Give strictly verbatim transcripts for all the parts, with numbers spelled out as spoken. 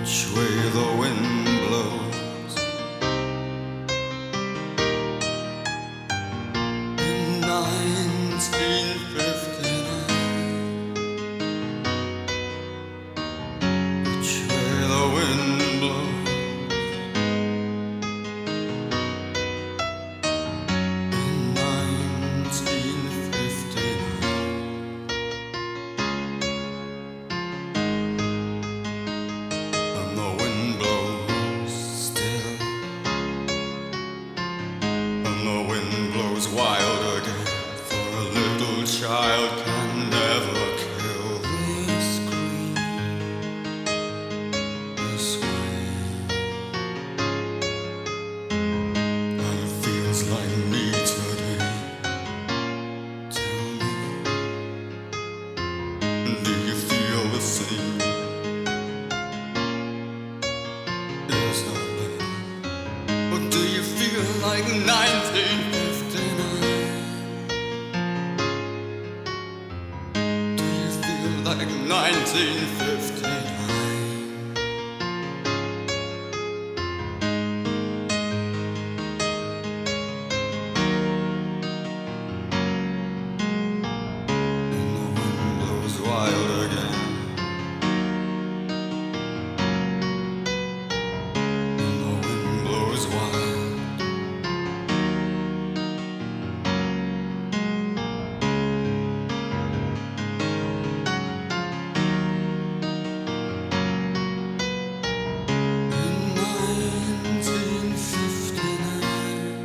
Which way the wind blows in nineteen fifty-nine. Which way the wind blows in nineteen fifty-nine. And the wind blows still, and the wind blows wild again, for a little child can never kill. They scream, they scream, and it feels like me today. Tell me, do you feel the same? Yes, I will. Or do you feel like nineteen fifty-nine? Do you feel like nineteen fifty-nine? And the wind blows wild again, and the wind blows wild. In nineteen fifty-nine.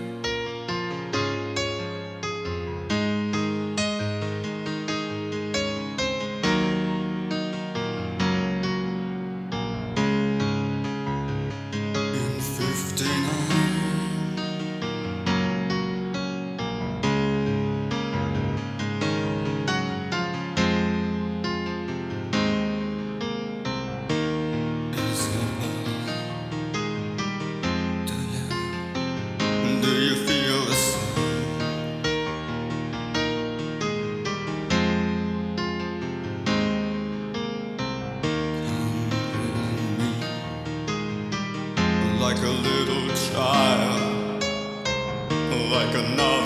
In fifty-nine. Is it love? Do you, do you feel the same? Come with me, like a little child, like another